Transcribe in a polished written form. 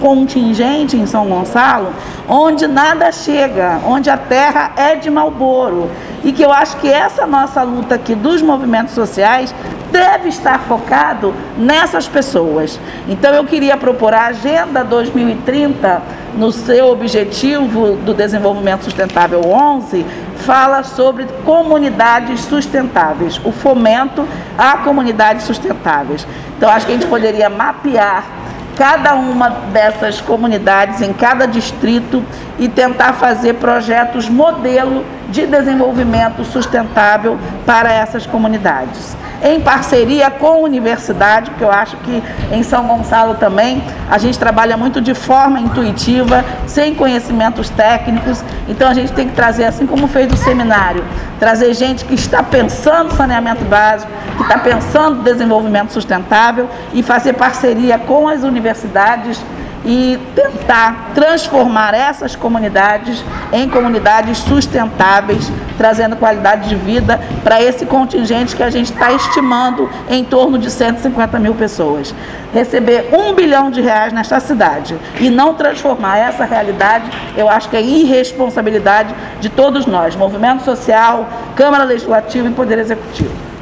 contingente em São Gonçalo onde nada chega, onde a terra é de Marlboro. E que eu acho que essa nossa luta aqui dos movimentos sociais deve estar focado nessas pessoas. Então eu queria propor a Agenda 2030, no seu objetivo do desenvolvimento sustentável 11, fala sobre comunidades sustentáveis, o fomento a comunidades sustentáveis. Então acho que a gente poderia mapear cada uma dessas comunidades em cada distrito e tentar fazer projetos modelo de desenvolvimento sustentável para essas comunidades, em parceria com a universidade, porque eu acho que em São Gonçalo também a gente trabalha muito de forma intuitiva, sem conhecimentos técnicos. Então a gente tem que trazer, assim como fez o seminário, trazer gente que está pensando saneamento básico, que está pensando desenvolvimento sustentável e fazer parceria com as universidades e tentar transformar essas comunidades em comunidades sustentáveis, trazendo qualidade de vida para esse contingente que a gente está estimando em torno de 150 mil pessoas. Receber R$1 bilhão nesta cidade e não transformar essa realidade, eu acho que é irresponsabilidade de todos nós, movimento social, Câmara Legislativa e Poder Executivo.